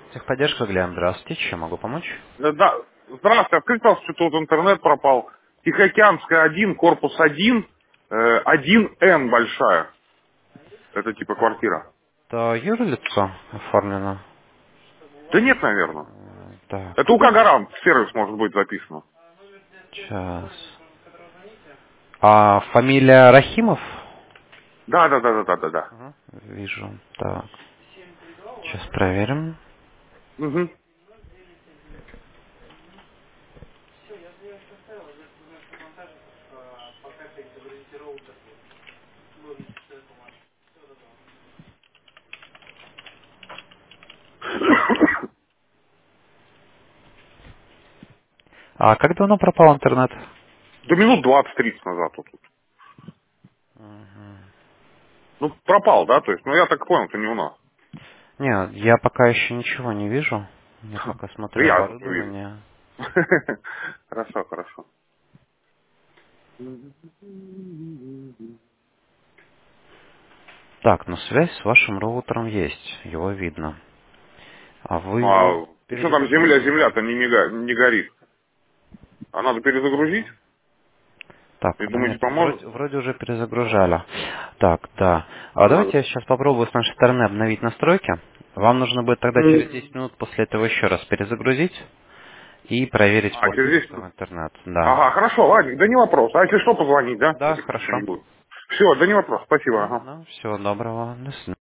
Техподдержка, Глеб, здравствуйте, чем могу помочь? Да, здравствуйте, открыть вас, что тут интернет пропал. Тихоокеанская 1, корпус 1, 1Н большая. Это типа квартира. Это юрлицо оформлено. Да нет, наверное. Так, Это у Гарант сервис может быть записано. сейчас. А фамилия Рахимов? Да. Ага, вижу. Так, сейчас проверим. Угу. А как давно пропал интернет? До минут 20-30 назад тут. Ну, пропал, да? То есть, ну я так понял, это не у нас. Нет, я пока еще ничего не вижу. Я пока Да смотрю я зато вижу. оборудование. Хорошо. Так, но связь с вашим роутером есть, его видно. А вы Ну его а что там перезагрузили? земля-то не горит. А надо перезагрузить? Так, И да думаете, нет, поможет? вроде уже перезагружали. Так, да. А давайте я сейчас попробую с нашей стороны обновить настройки. Вам нужно будет тогда через 10 минут после этого еще раз перезагрузить и проверить А, после через 10 этого минут. интернет. Да. Ага, хорошо, Вадик, да не вопрос. А если что, позвонить, да? Да, Если что хорошо. не будет. Все, да не вопрос, спасибо, ага. Ну, всего доброго. До свидания.